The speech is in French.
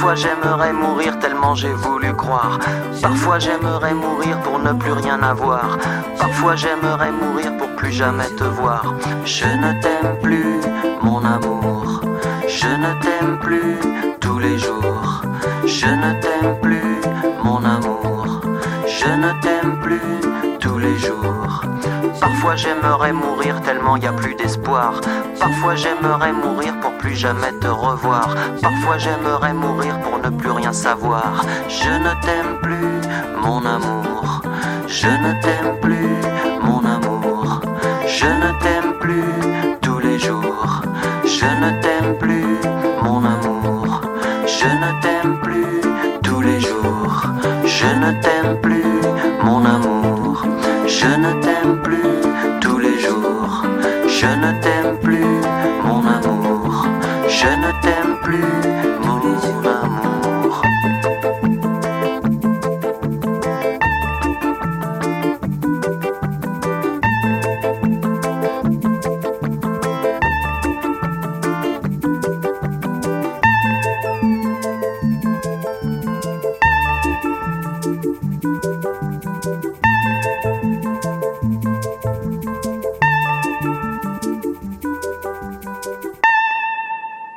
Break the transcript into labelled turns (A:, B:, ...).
A: Parfois j'aimerais mourir tellement j'ai voulu croire. Parfois j'aimerais mourir pour ne plus rien avoir. Parfois j'aimerais mourir pour plus jamais te voir. Je ne t'aime plus, mon amour. Je ne t'aime plus tous les jours. Je ne t'aime plus, mon amour. Je ne t'aime plus tous les jours. Parfois j'aimerais mourir tellement y a plus d'espoir. Parfois j'aimerais mourir pour plus jamais te revoir. Parfois j'aimerais mourir pour ne plus rien savoir. Je ne t'aime plus, mon amour. Je ne t'aime plus, mon amour. Je ne t'aime plus tous les jours. Je ne t'aime plus, mon amour. Je ne t'aime plus tous les jours. Je ne t'aime plus, mon amour. Je ne t'aime plus tous les jours. Je ne